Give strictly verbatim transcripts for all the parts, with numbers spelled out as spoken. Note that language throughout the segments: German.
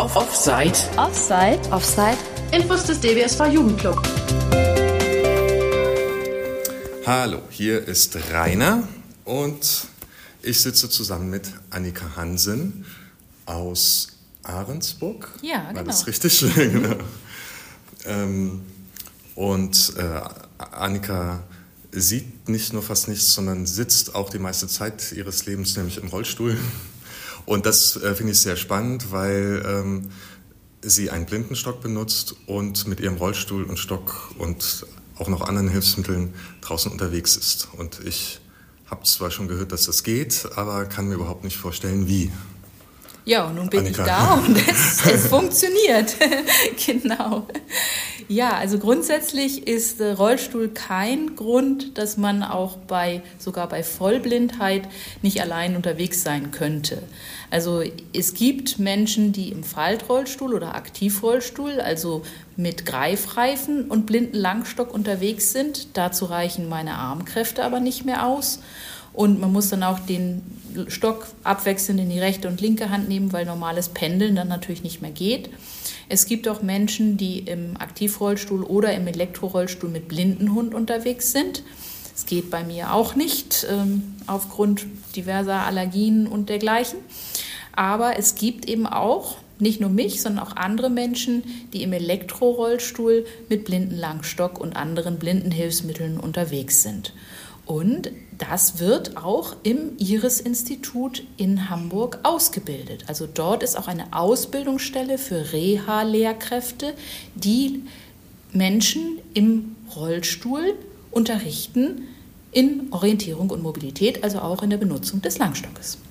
auf Offside. Offside. Offside. Infos des D B S V Jugendclub. Hallo, hier ist Rainer und ich sitze zusammen mit Annika Hansen aus Ahrensburg. Ja, genau. War das richtig? Genau. Ähm, und äh, Annika sieht nicht nur fast nichts, sondern sitzt auch die meiste Zeit ihres Lebens nämlich im Rollstuhl. Und das äh, finde ich sehr spannend, weil ähm, sie einen Blindenstock benutzt und mit ihrem Rollstuhl und Stock und auch noch anderen Hilfsmitteln draußen unterwegs ist. Und ich habe zwar schon gehört, dass das geht, aber kann mir überhaupt nicht vorstellen, wie. Ja, und nun bin Annika. ich da und es, es funktioniert. Genau. Ja, also grundsätzlich ist äh, Rollstuhl kein Grund, dass man auch bei, sogar bei Vollblindheit nicht allein unterwegs sein könnte. Also es gibt Menschen, die im Faltrollstuhl oder Aktivrollstuhl, also mit Greifreifen und blinden Langstock unterwegs sind. Dazu reichen meine Armkräfte aber nicht mehr aus. Und man muss dann auch den Stock abwechselnd in die rechte und linke Hand nehmen, weil normales Pendeln dann natürlich nicht mehr geht. Es gibt auch Menschen, die im Aktivrollstuhl oder im Elektrorollstuhl mit Blindenhund unterwegs sind. Das geht bei mir auch nicht, ähm, aufgrund diverser Allergien und dergleichen. Aber es gibt eben auch nicht nur mich, sondern auch andere Menschen, die im Elektrorollstuhl mit Blindenlangstock und anderen Blindenhilfsmitteln unterwegs sind. Und das wird auch im Iris-Institut in Hamburg ausgebildet. Also dort ist auch eine Ausbildungsstelle für Reha-Lehrkräfte, die Menschen im Rollstuhl unterrichten in Orientierung und Mobilität, also auch in der Benutzung des Langstockes.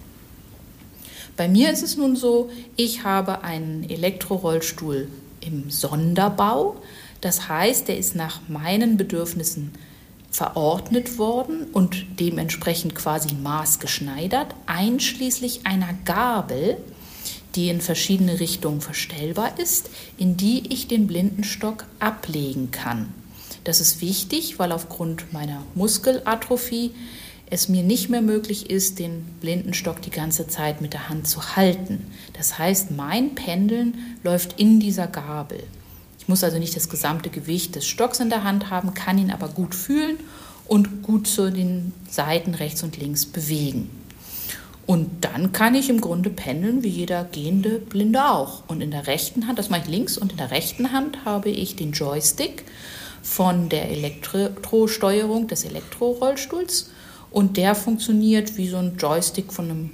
Bei mir ist es nun so, ich habe einen Elektrorollstuhl im Sonderbau. Das heißt, der ist nach meinen Bedürfnissen verordnet worden und dementsprechend quasi maßgeschneidert, einschließlich einer Gabel, die in verschiedene Richtungen verstellbar ist, in die ich den Blindenstock ablegen kann. Das ist wichtig, weil aufgrund meiner Muskelatrophie es mir nicht mehr möglich ist, den Blindenstock die ganze Zeit mit der Hand zu halten. Das heißt, mein Pendeln läuft in dieser Gabel. Ich muss also nicht das gesamte Gewicht des Stocks in der Hand haben, kann ihn aber gut fühlen und gut zu den Seiten rechts und links bewegen. Und dann kann ich im Grunde pendeln, wie jeder gehende Blinde auch. Und in der rechten Hand, das mache ich links, und in der rechten Hand habe ich den Joystick von der Elektrosteuerung des Elektrorollstuhls. Und der funktioniert wie so ein Joystick von einem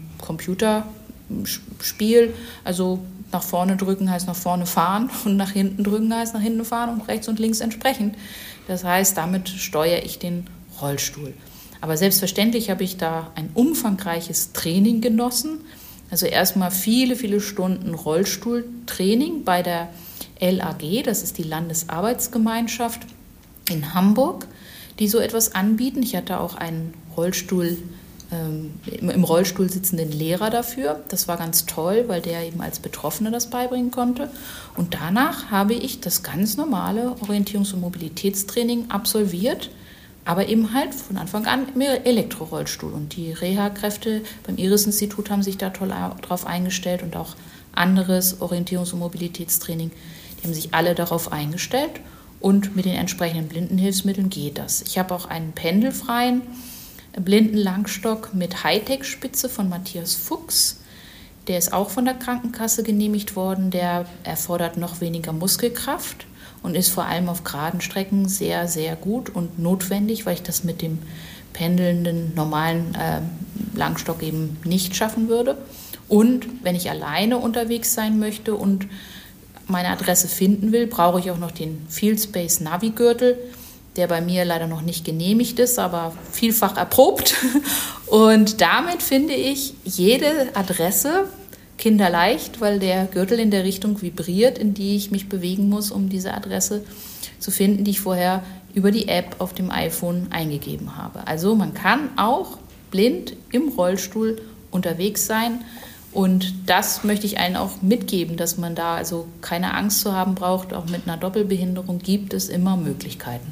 Computerspiel, also nach vorne drücken heißt nach vorne fahren und nach hinten drücken heißt nach hinten fahren und rechts und links entsprechend. Das heißt, damit steuere ich den Rollstuhl. Aber selbstverständlich habe ich da ein umfangreiches Training genossen. Also erstmal viele, viele Stunden Rollstuhltraining bei der L A G, das ist die Landesarbeitsgemeinschaft in Hamburg, die so etwas anbieten. Ich hatte auch einen Rollstuhl im Rollstuhl sitzenden Lehrer dafür. Das war ganz toll, weil der eben als Betroffener das beibringen konnte. Und danach habe ich das ganz normale Orientierungs- und Mobilitätstraining absolviert, aber eben halt von Anfang an im Elektrorollstuhl. Und die Reha-Kräfte beim Iris-Institut haben sich da toll drauf eingestellt und auch anderes Orientierungs- und Mobilitätstraining. Die haben sich alle darauf eingestellt und mit den entsprechenden Blindenhilfsmitteln geht das. Ich habe auch einen pendelfreien Blindenlangstock mit Hightech-Spitze von Matthias Fuchs. Der ist auch von der Krankenkasse genehmigt worden. Der erfordert noch weniger Muskelkraft und ist vor allem auf geraden Strecken sehr, sehr gut und notwendig, weil ich das mit dem pendelnden normalen äh, Langstock eben nicht schaffen würde. Und wenn ich alleine unterwegs sein möchte und meine Adresse finden will, brauche ich auch noch den Fieldspace Navi-Gürtel, der bei mir leider noch nicht genehmigt ist, aber vielfach erprobt. Und damit finde ich jede Adresse kinderleicht, weil der Gürtel in der Richtung vibriert, in die ich mich bewegen muss, um diese Adresse zu finden, die ich vorher über die App auf dem iPhone eingegeben habe. Also man kann auch blind im Rollstuhl unterwegs sein. Und das möchte ich allen auch mitgeben, dass man da also keine Angst zu haben braucht. Auch mit einer Doppelbehinderung gibt es immer Möglichkeiten.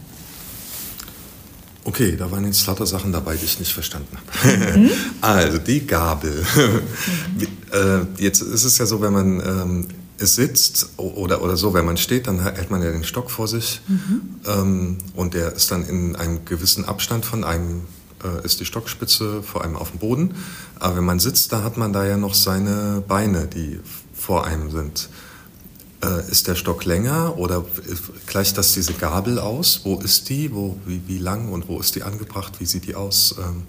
Okay, da waren jetzt lauter Sachen dabei, die ich nicht verstanden habe. Mhm. Also die Gabel. Mhm. Jetzt ist es ja so, wenn man ähm, sitzt oder, oder so, wenn man steht, dann hält man ja den Stock vor sich mhm. ähm, und der ist dann in einem gewissen Abstand von einem, äh, ist die Stockspitze vor einem auf dem Boden. Aber wenn man sitzt, da hat man da ja noch seine Beine, die vor einem sind. Äh, ist der Stock länger oder gleicht das diese Gabel aus? Wo ist die? Wo, wie, wie lang und wo ist die angebracht? Wie sieht die aus? Ähm,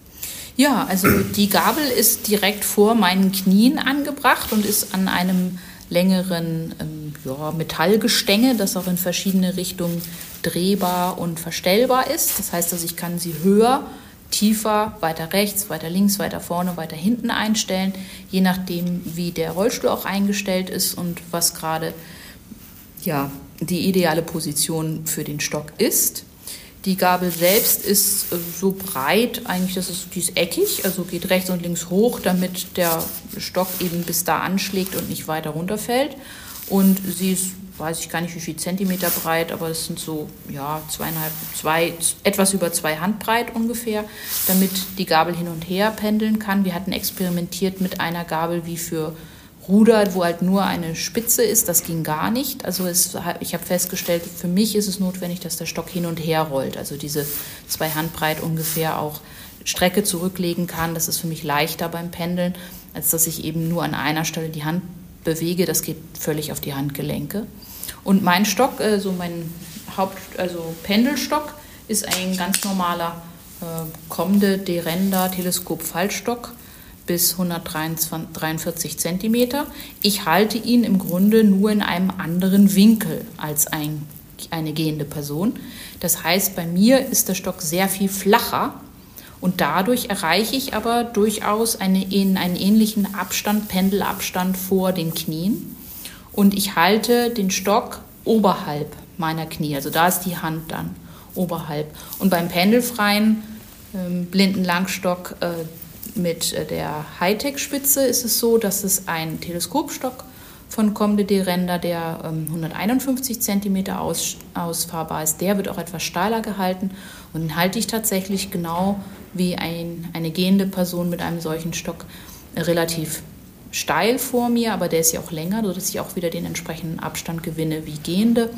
Ja, also die Gabel ist direkt vor meinen Knien angebracht und ist an einem längeren ähm, ja, Metallgestänge, das auch in verschiedene Richtungen drehbar und verstellbar ist. Das heißt, dass ich kann sie höher, tiefer, weiter rechts, weiter links, weiter vorne, weiter hinten einstellen, je nachdem, wie der Rollstuhl auch eingestellt ist und was gerade ja, die ideale Position für den Stock ist. Die Gabel selbst ist so breit, eigentlich, das ist, die ist eckig, also geht rechts und links hoch, damit der Stock eben bis da anschlägt und nicht weiter runterfällt. Und sie ist, weiß ich gar nicht wie viel Zentimeter breit, aber es sind so, ja, zweieinhalb, zwei, etwas über zwei Handbreit ungefähr, damit die Gabel hin und her pendeln kann. Wir hatten experimentiert mit einer Gabel wie für Ruder, wo halt nur eine Spitze ist, das ging gar nicht. Also es, ich habe festgestellt, für mich ist es notwendig, dass der Stock hin und her rollt. Also diese zwei Handbreit ungefähr auch Strecke zurücklegen kann. Das ist für mich leichter beim Pendeln, als dass ich eben nur an einer Stelle die Hand bewege. Das geht völlig auf die Handgelenke. Und mein Stock, also mein Haupt, also Pendelstock, ist ein ganz normaler äh, Comde Derenda Teleskop-Fallstock bis hundertdreiundvierzig Zentimeter. Ich halte ihn im Grunde nur in einem anderen Winkel als ein, eine gehende Person. Das heißt, bei mir ist der Stock sehr viel flacher und dadurch erreiche ich aber durchaus eine, einen ähnlichen Abstand, Pendelabstand vor den Knien. Und ich halte den Stock oberhalb meiner Knie, also da ist die Hand dann oberhalb. Und beim pendelfreien äh, Blindenlangstock äh, mit der Hightech-Spitze ist es so, dass es ein Teleskopstock von Comde Derenda, der ähm, hunderteinundfünfzig Zentimeter aus, ausfahrbar ist, der wird auch etwas steiler gehalten und den halte ich tatsächlich genau wie ein, eine gehende Person mit einem solchen Stock äh, relativ steil vor mir, aber der ist ja auch länger, sodass ich auch wieder den entsprechenden Abstand gewinne wie Gehende.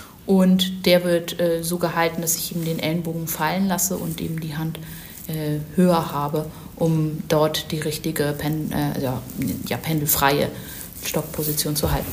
Und der wird äh, so gehalten, dass ich ihm den Ellenbogen fallen lasse und eben die Hand äh, höher habe, um dort die richtige Pen, äh, ja, ja, pendelfreie Stockposition zu halten.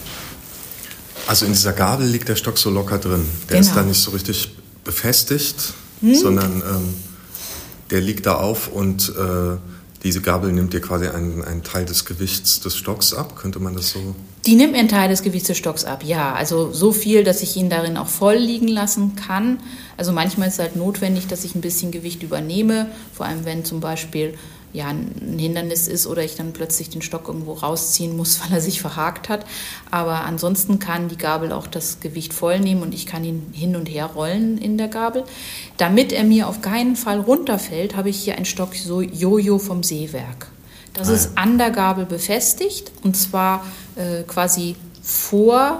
Also in dieser Gabel liegt der Stock so locker drin. Der genau. ist da nicht so richtig befestigt, hm? sondern ähm, der liegt da auf und äh, diese Gabel nimmt dir quasi einen, einen Teil des Gewichts des Stocks ab. Könnte man das so... Die nimmt mir einen Teil des Gewichts des Stocks ab, ja. Also so viel, dass ich ihn darin auch voll liegen lassen kann. Also manchmal ist es halt notwendig, dass ich ein bisschen Gewicht übernehme. Vor allem, wenn zum Beispiel ja, ein Hindernis ist oder ich dann plötzlich den Stock irgendwo rausziehen muss, weil er sich verhakt hat. Aber ansonsten kann die Gabel auch das Gewicht voll nehmen und ich kann ihn hin und her rollen in der Gabel. Damit er mir auf keinen Fall runterfällt, habe ich hier ein Stock so Jojo vom Seewerk. Das ah, ist ja. an der Gabel befestigt und zwar äh, quasi vor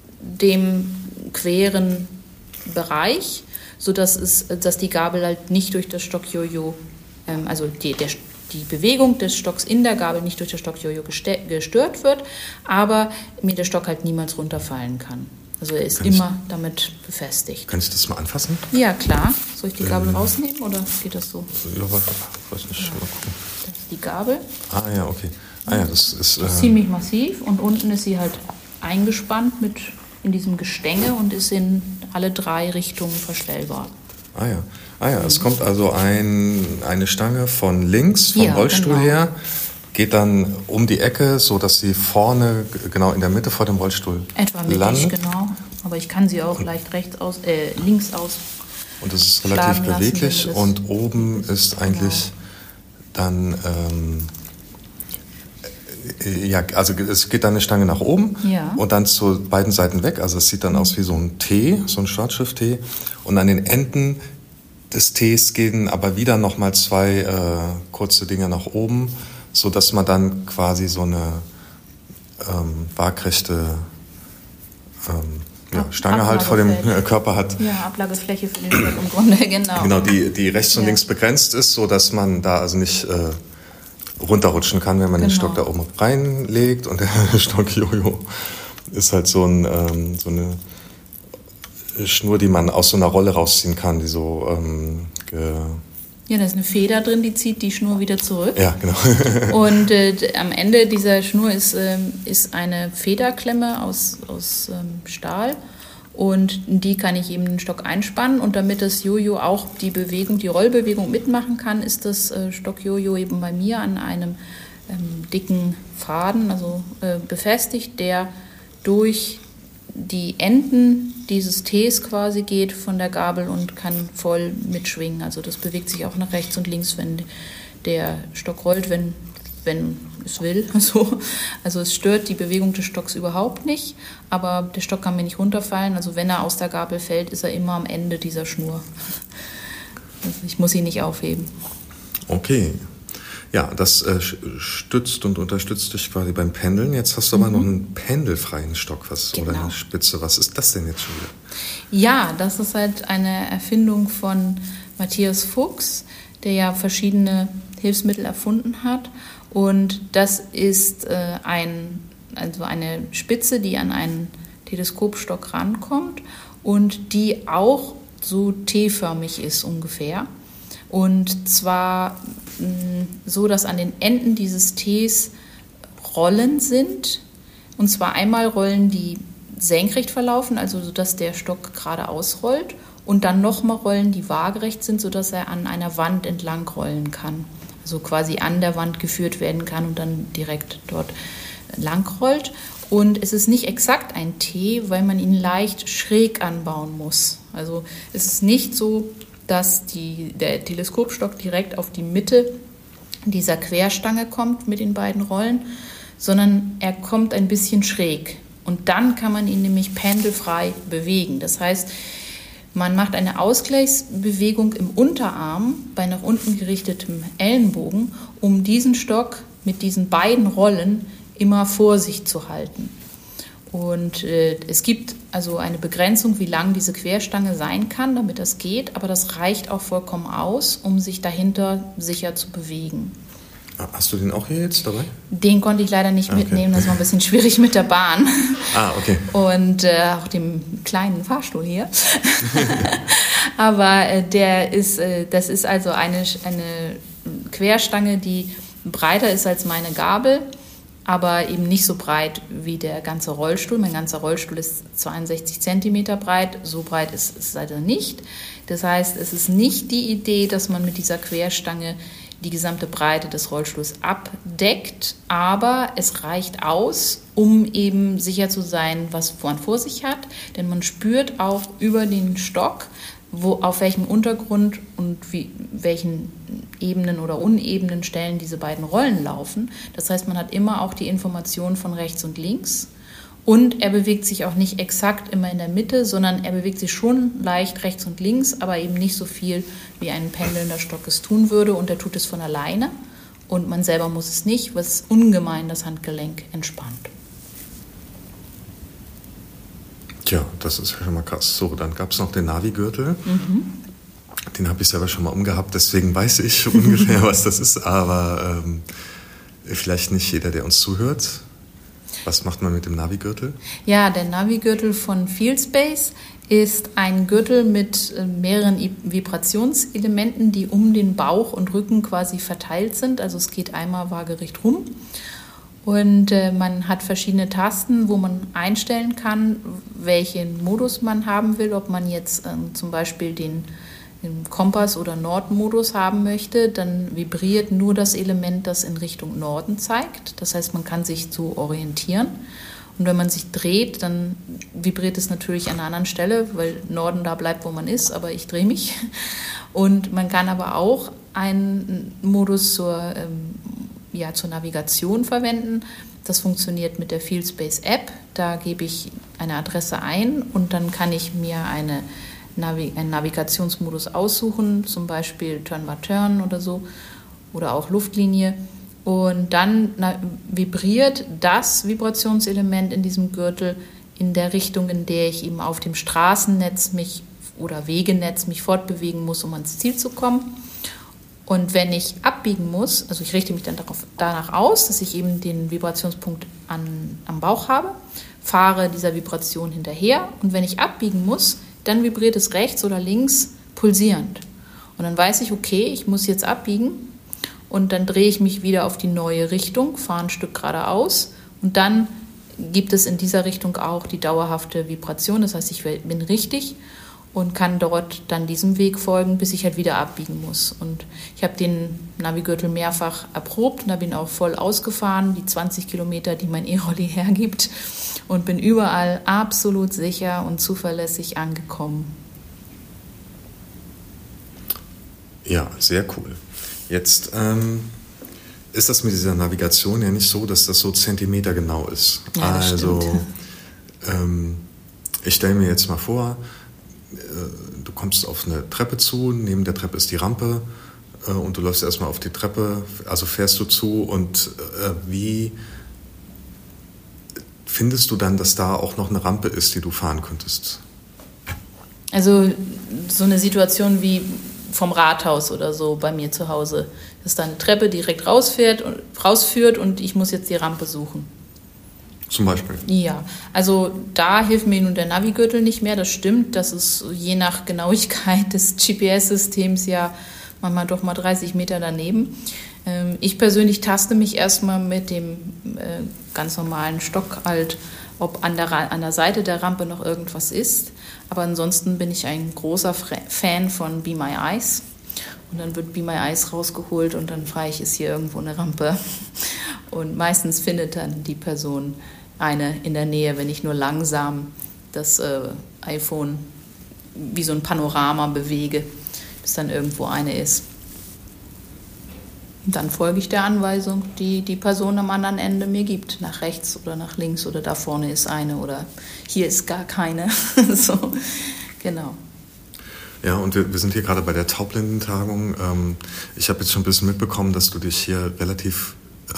dem queren Bereich, sodass es, dass die Gabel halt nicht durch das Stock-Jojo, ähm, also die, der, die Bewegung des Stocks in der Gabel nicht durch das Stock-Jojo gestört wird, aber mir der Stock halt niemals runterfallen kann. Also er ist kann immer ich, damit befestigt. Kann ich das mal anfassen? Ja, klar. Soll ich die Gabel ähm, rausnehmen oder geht das so? Ja, warte, weiß nicht. Ja. Mal gucken. Das ist die Gabel. Ah ja, okay. Ah ja, das ist... Das ist äh, ziemlich massiv und unten ist sie halt eingespannt mit in diesem Gestänge und ist in alle drei Richtungen verstellbar. Ah ja, ah ja, es kommt also ein, eine Stange von links vom ja, Rollstuhl genau. her, geht dann um die Ecke, so dass sie vorne genau in der Mitte vor dem Rollstuhl etwa mittig, landet. Genau. Aber ich kann sie auch und leicht rechts aus, äh, links aus. Und es ist relativ beweglich lassen, und oben ist eigentlich genau. dann ähm, ja, also es geht dann eine Stange nach oben ja. und dann zu beiden Seiten weg. Also es sieht dann mhm. aus wie so ein T, so ein Schwarzschrift-T. Und an den Enden des Ts gehen aber wieder nochmal zwei äh, kurze Dinge nach oben, sodass man dann quasi so eine ähm, waagrechte ähm, ja, Stange halt vor dem Körper hat. Ja, Ablagefläche für den Stock im Grunde, genau. Genau, die, die rechts und ja. links begrenzt ist, sodass man da also nicht... Äh, runterrutschen kann, wenn man genau. den Stock da oben reinlegt und der Stock Jojo ist halt so, ein, ähm, so eine Schnur, die man aus so einer Rolle rausziehen kann, die so ähm, ge- Ja, da ist eine Feder drin, die zieht die Schnur wieder zurück. Ja, genau. Und äh, am Ende dieser Schnur ist, ähm, ist eine Federklemme aus, aus ähm, Stahl. Und die kann ich eben in den Stock einspannen. Und damit das Jojo auch die Bewegung, die Rollbewegung mitmachen kann, ist das äh, Stock-Jojo eben bei mir an einem ähm, dicken Faden, also äh, befestigt, der durch die Enden dieses Ts quasi geht von der Gabel und kann voll mitschwingen. Also das bewegt sich auch nach rechts und links, wenn der Stock rollt, wenn, wenn es will. Also, also es stört die Bewegung des Stocks überhaupt nicht, aber der Stock kann mir nicht runterfallen. Also wenn er aus der Gabel fällt, ist er immer am Ende dieser Schnur. Also ich muss ihn nicht aufheben. Okay. Ja, das äh, stützt und unterstützt dich quasi beim Pendeln. Jetzt hast du aber mhm. noch einen pendelfreien Stock was, genau. oder eine Spitze. Was ist das denn jetzt schon wieder? Ja, das ist halt eine Erfindung von Matthias Fuchs, der ja verschiedene Hilfsmittel erfunden hat. Und das ist äh, ein, also eine Spitze, die an einen Teleskopstock rankommt und die auch so T-förmig ist ungefähr. Und zwar mh, so, dass an den Enden dieses Ts Rollen sind. Und zwar einmal Rollen, die senkrecht verlaufen, also sodass der Stock geradeaus rollt. Und dann nochmal Rollen, die waagerecht sind, sodass er an einer Wand entlang rollen kann. Also quasi an der Wand geführt werden kann und dann direkt dort lang rollt. Und es ist nicht exakt ein T, weil man ihn leicht schräg anbauen muss. Also es ist nicht so, dass die, der Teleskopstock direkt auf die Mitte dieser Querstange kommt mit den beiden Rollen, sondern er kommt ein bisschen schräg. Und dann kann man ihn nämlich pendelfrei bewegen. Das heißt, man macht eine Ausgleichsbewegung im Unterarm bei nach unten gerichtetem Ellenbogen, um diesen Stock mit diesen beiden Rollen immer vor sich zu halten. Und äh, es gibt also eine Begrenzung, wie lang diese Querstange sein kann, damit das geht, aber das reicht auch vollkommen aus, um sich dahinter sicher zu bewegen. Hast du den auch hier jetzt dabei? Den konnte ich leider nicht okay. mitnehmen, das war ein bisschen schwierig mit der Bahn. Ah, okay. Und äh, auch dem kleinen Fahrstuhl hier. Aber äh, der ist, äh, das ist also eine, eine Querstange, die breiter ist als meine Gabel, aber eben nicht so breit wie der ganze Rollstuhl. Mein ganzer Rollstuhl ist zweiundsechzig Zentimeter breit, so breit ist es leider nicht. Das heißt, es ist nicht die Idee, dass man mit dieser Querstange die gesamte Breite des Rollstuhls abdeckt, aber es reicht aus, um eben sicher zu sein, was man vor sich hat, denn man spürt auch über den Stock, wo, auf welchem Untergrund und wie, welchen Ebenen oder unebenen Stellen diese beiden Rollen laufen. Das heißt, man hat immer auch die Information von rechts und links. Und er bewegt sich auch nicht exakt immer in der Mitte, sondern er bewegt sich schon leicht rechts und links, aber eben nicht so viel, wie ein pendelnder Stock es tun würde. Und er tut es von alleine und man selber muss es nicht, was ungemein das Handgelenk entspannt. Tja, das ist ja schon mal krass. So, dann gab es noch den Navi-Gürtel. Mhm. Den habe ich selber schon mal umgehabt, deswegen weiß ich ungefähr, was das ist. Aber ähm, vielleicht nicht jeder, der uns zuhört. Was macht man mit dem Navi-Gürtel? Ja, der Navi-Gürtel von FieldSpace ist ein Gürtel mit mehreren Vibrationselementen, die um den Bauch und Rücken quasi verteilt sind. Also es geht einmal waagerecht rum. Und äh, man hat verschiedene Tasten, wo man einstellen kann, welchen Modus man haben will. Ob man jetzt äh, zum Beispiel den, den Kompass- oder Nordmodus haben möchte, dann vibriert nur das Element, das in Richtung Norden zeigt. Das heißt, man kann sich so orientieren. Und wenn man sich dreht, dann vibriert es natürlich an einer anderen Stelle, weil Norden da bleibt, wo man ist, aber ich drehe mich. Und man kann aber auch einen Modus zur ähm, ja, zur Navigation verwenden. Das funktioniert mit der FieldSpace-App. Da gebe ich eine Adresse ein und dann kann ich mir eine Navi- einen Navigationsmodus aussuchen, zum Beispiel Turn by Turn oder so, oder auch Luftlinie. Und dann na- vibriert das Vibrationselement in diesem Gürtel in der Richtung, in der ich eben auf dem Straßennetz mich oder Wegenetz mich fortbewegen muss, um ans Ziel zu kommen. Und wenn ich abbiegen muss, also ich richte mich dann darauf, danach aus, dass ich eben den Vibrationspunkt an, am Bauch habe, fahre dieser Vibration hinterher und wenn ich abbiegen muss, dann vibriert es rechts oder links pulsierend. Und dann weiß ich, okay, ich muss jetzt abbiegen und dann drehe ich mich wieder auf die neue Richtung, fahre ein Stück geradeaus und dann gibt es in dieser Richtung auch die dauerhafte Vibration. Das heißt, ich bin richtig und kann dort dann diesem Weg folgen, bis ich halt wieder abbiegen muss. Und ich habe den Navigürtel mehrfach erprobt und habe ihn auch voll ausgefahren, die zwanzig Kilometer, die mein E-Rolli hergibt, und bin überall absolut sicher und zuverlässig angekommen. Ja, sehr cool. Jetzt ähm, ist das mit dieser Navigation ja nicht so, dass das so zentimetergenau ist. Ja, das also stimmt. Ähm, ich stelle mir jetzt mal vor, äh, du kommst auf eine Treppe zu, neben der Treppe ist die Rampe äh, und du läufst erstmal auf die Treppe, also fährst du zu und äh, wie findest du dann, dass da auch noch eine Rampe ist, die du fahren könntest? Also so eine Situation wie vom Rathaus oder so bei mir zu Hause, dass da eine Treppe direkt rausfährt und rausführt und ich muss jetzt die Rampe suchen. Zum Beispiel? Ja, also da hilft mir nun der Navigürtel nicht mehr. Das stimmt, das ist je nach Genauigkeit des G P S-Systems ja manchmal doch mal dreißig Meter daneben. Ich persönlich taste mich erstmal mit dem ganz normalen Stock halt, ob an der, an der Seite der Rampe noch irgendwas ist. Aber ansonsten bin ich ein großer Fan von Be My Eyes. Und dann wird Be My Eyes rausgeholt und dann frage ich, ist hier irgendwo eine Rampe. Und meistens findet dann die Person eine in der Nähe, wenn ich nur langsam das äh, iPhone wie so ein Panorama bewege, bis dann irgendwo eine ist. Und dann folge ich der Anweisung, die die Person am anderen Ende mir gibt. Nach rechts oder nach links oder da vorne ist eine oder hier ist gar keine. So, genau. Ja, und wir, wir sind hier gerade bei der Taublindentagung. Ähm, ich habe jetzt schon ein bisschen mitbekommen, dass du dich hier relativ äh,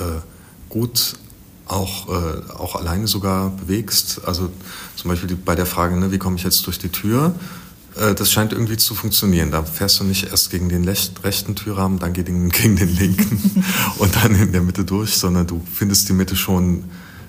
gut auch, äh, auch alleine sogar bewegst. Also zum Beispiel die, bei der Frage, ne, wie komme ich jetzt durch die Tür? Äh, das scheint irgendwie zu funktionieren. Da fährst du nicht erst gegen den lech- rechten Türrahmen, dann gegen, gegen den linken und dann in der Mitte durch, sondern du findest die Mitte schon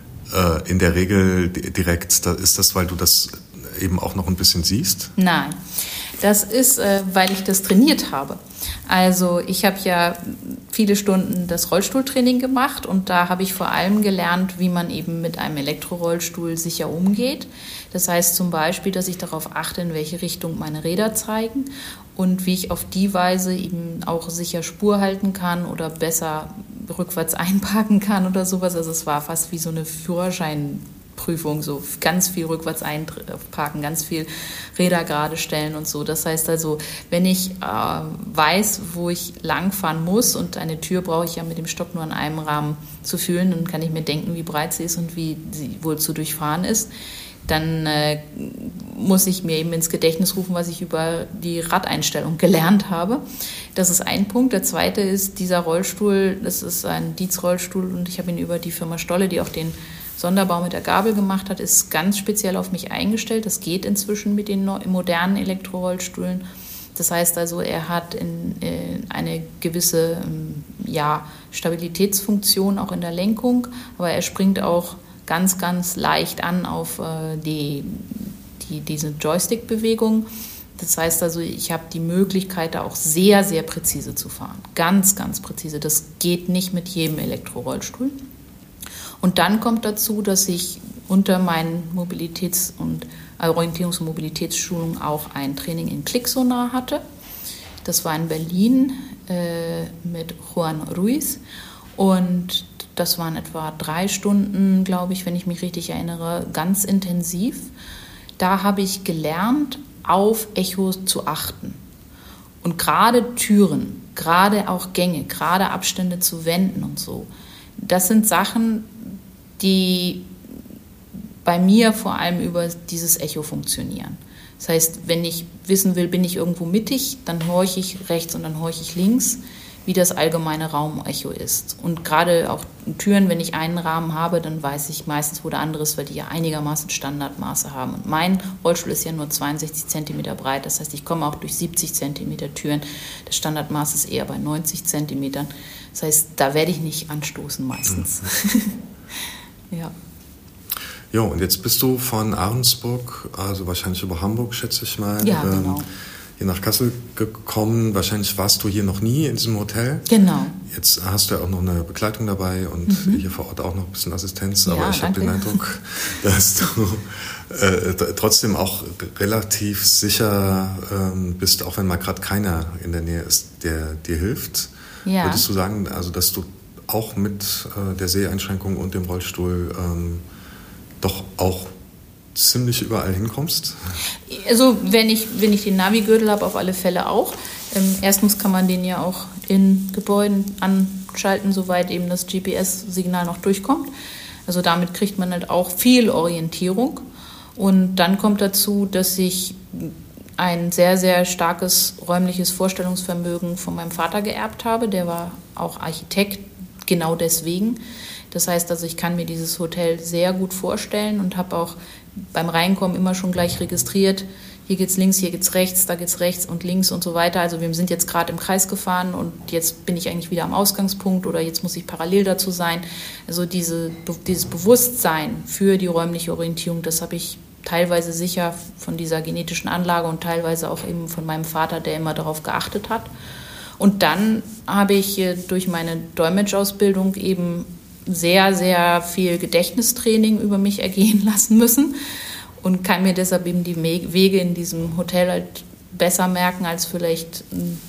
äh, in der Regel direkt. Da ist das, weil du das eben auch noch ein bisschen siehst? Nein, das ist, äh, weil ich das trainiert habe. Also ich habe ja viele Stunden das Rollstuhltraining gemacht und da habe ich vor allem gelernt, wie man eben mit einem Elektrorollstuhl sicher umgeht. Das heißt zum Beispiel, dass ich darauf achte, in welche Richtung meine Räder zeigen und wie ich auf die Weise eben auch sicher Spur halten kann oder besser rückwärts einparken kann oder sowas. Also es war fast wie so eine Führerscheinprüfung, so ganz viel rückwärts einparken, ganz viel Räder gerade stellen und so. Das heißt also, wenn ich äh, weiß, wo ich langfahren muss und eine Tür brauche ich ja mit dem Stock nur an einem Rahmen zu fühlen, dann kann ich mir denken, wie breit sie ist und wie sie wohl zu durchfahren ist. Dann äh, muss ich mir eben ins Gedächtnis rufen, was ich über die Radeinstellung gelernt habe. Das ist ein Punkt. Der zweite ist dieser Rollstuhl, das ist ein Dietz-Rollstuhl und ich habe ihn über die Firma Stolle, die auch den Sonderbau mit der Gabel gemacht hat, ist ganz speziell auf mich eingestellt. Das geht inzwischen mit den modernen Elektrorollstühlen. Das heißt also, er hat in, in eine gewisse ja, Stabilitätsfunktion auch in der Lenkung, aber er springt auch ganz, ganz leicht an auf äh, die, die, diese Joystick-Bewegung. Das heißt also, ich habe die Möglichkeit, da auch sehr, sehr präzise zu fahren. Ganz, ganz präzise. Das geht nicht mit jedem Elektrorollstuhl. Und dann kommt dazu, dass ich unter meinen Mobilitäts- und Orientierungs- und Mobilitätsschulungen auch ein Training in Klicksonar hatte. Das war in Berlin äh, mit Juan Ruiz und das waren etwa drei Stunden, glaube ich, wenn ich mich richtig erinnere, ganz intensiv. Da habe ich gelernt, auf Echos zu achten. Und gerade Türen, gerade auch Gänge, gerade Abstände zu Wänden und so, das sind Sachen, die bei mir vor allem über dieses Echo funktionieren. Das heißt, wenn ich wissen will, bin ich irgendwo mittig, dann horche ich rechts und dann horche ich links. wie das allgemeine Raumecho ist. Und gerade auch Türen, wenn ich einen Rahmen habe, dann weiß ich meistens, wo der andere ist, weil die ja einigermaßen Standardmaße haben. Und mein Rollstuhl ist ja nur zweiundsechzig Zentimeter breit, das heißt, ich komme auch durch siebzig Zentimeter Türen. Das Standardmaß ist eher bei neunzig Zentimetern. Das heißt, da werde ich nicht anstoßen meistens. Mhm. Ja. Ja, und jetzt bist du von Ahrensburg, also wahrscheinlich über Hamburg, schätze ich mal, ja, genau. ähm, hier nach Kassel gekommen. Wahrscheinlich warst du hier noch nie in diesem Hotel. Genau. Jetzt hast du ja auch noch eine Begleitung dabei und mhm. hier vor Ort auch noch ein bisschen Assistenz. Aber ja, ich habe den Eindruck, dass du äh, trotzdem auch relativ sicher ähm, bist, auch wenn mal gerade keiner in der Nähe ist, der dir hilft. Ja. Würdest du sagen, also dass du auch mit äh, der Seheinschränkung und dem Rollstuhl ähm, doch auch ziemlich überall hinkommst? Also wenn ich, wenn ich den Navigürtel habe, auf alle Fälle auch. Ähm, erstens kann man den ja auch in Gebäuden anschalten, soweit eben das G P S-Signal noch durchkommt. Also damit kriegt man halt auch viel Orientierung. Und dann kommt dazu, dass ich ein sehr, sehr starkes räumliches Vorstellungsvermögen von meinem Vater geerbt habe. Der war auch Architekt, genau deswegen. Das heißt also, ich kann mir dieses Hotel sehr gut vorstellen und habe auch beim Reinkommen immer schon gleich registriert, hier geht's links, hier geht's rechts, da geht's rechts und links und so weiter. Also wir sind jetzt gerade im Kreis gefahren und jetzt bin ich eigentlich wieder am Ausgangspunkt oder jetzt muss ich parallel dazu sein. Also diese, dieses Bewusstsein für die räumliche Orientierung, das habe ich teilweise sicher von dieser genetischen Anlage und teilweise auch eben von meinem Vater, der immer darauf geachtet hat. Und dann habe ich durch meine Dolmetschausbildung eben sehr, sehr viel Gedächtnistraining über mich ergehen lassen müssen und kann mir deshalb eben die Wege in diesem Hotel halt besser merken als vielleicht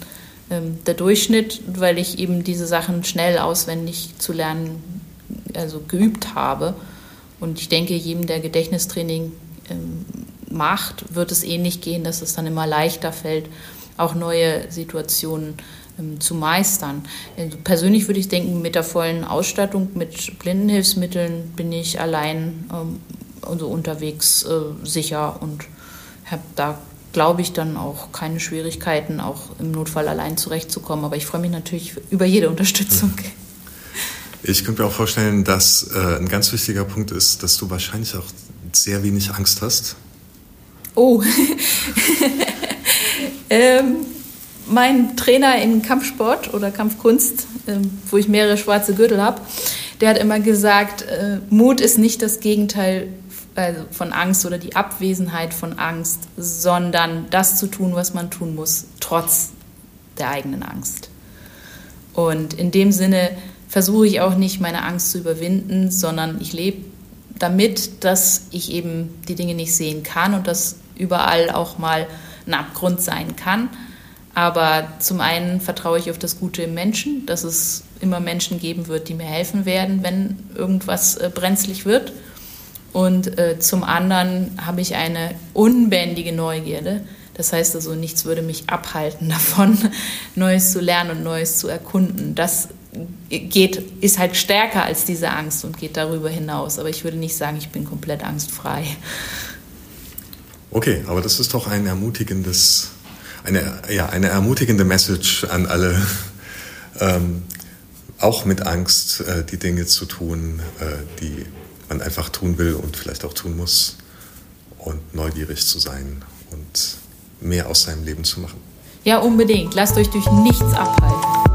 ähm, der Durchschnitt, weil ich eben diese Sachen schnell auswendig zu lernen, also geübt habe. Und ich denke, jedem, der Gedächtnistraining ähm, macht, wird es ähnlich gehen, dass es dann immer leichter fällt, auch neue Situationen zu meistern. Persönlich würde ich denken, mit der vollen Ausstattung, mit Blindenhilfsmitteln bin ich allein ähm, also unterwegs äh, sicher und habe da, glaube ich, dann auch keine Schwierigkeiten, auch im Notfall allein zurechtzukommen. Aber ich freue mich natürlich über jede Unterstützung. Ich könnte mir auch vorstellen, dass äh, ein ganz wichtiger Punkt ist, dass du wahrscheinlich auch sehr wenig Angst hast. Oh. ähm, Mein Trainer in Kampfsport oder Kampfkunst, äh, wo ich mehrere schwarze Gürtel habe, der hat immer gesagt, äh, Mut ist nicht das Gegenteil also von Angst oder die Abwesenheit von Angst, sondern das zu tun, was man tun muss, trotz der eigenen Angst. Und in dem Sinne versuche ich auch nicht, meine Angst zu überwinden, sondern ich lebe damit, dass ich eben die Dinge nicht sehen kann und dass überall auch mal ein Abgrund sein kann. Aber zum einen vertraue ich auf das Gute im Menschen, dass es immer Menschen geben wird, die mir helfen werden, wenn irgendwas äh, brenzlig wird. Und äh, zum anderen habe ich eine unbändige Neugierde. Das heißt also, nichts würde mich abhalten davon, Neues zu lernen und Neues zu erkunden. Das geht, ist halt stärker als diese Angst und geht darüber hinaus. Aber ich würde nicht sagen, ich bin komplett angstfrei. Okay, aber das ist doch ein ermutigendes, eine, ja, eine ermutigende Message an alle, ähm, auch mit Angst äh, die Dinge zu tun, äh, die man einfach tun will und vielleicht auch tun muss und neugierig zu sein und mehr aus seinem Leben zu machen. Ja, unbedingt. Lasst euch durch nichts abhalten.